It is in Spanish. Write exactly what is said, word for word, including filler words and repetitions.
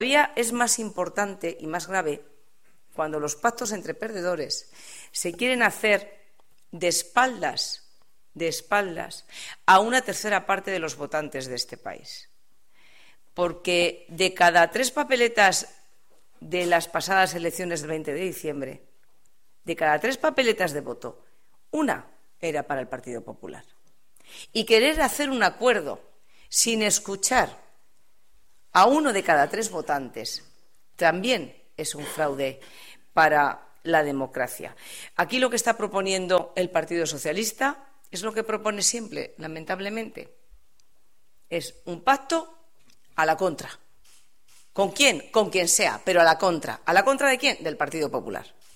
Todavía es más importante y más grave cuando los pactos entre perdedores se quieren hacer de espaldas, de espaldas a una tercera parte de los votantes de este país. Porque de cada tres papeletas de las pasadas elecciones del veinte de diciembre, de cada tres papeletas de voto, una era para el Partido Popular. Y querer hacer un acuerdo sin escuchar a uno de cada tres votantes también es un fraude para la democracia. Aquí lo que está proponiendo el Partido Socialista es lo que propone siempre, lamentablemente. Es un pacto a la contra. ¿Con quién? Con quien sea, pero a la contra. ¿A la contra de quién? Del Partido Popular.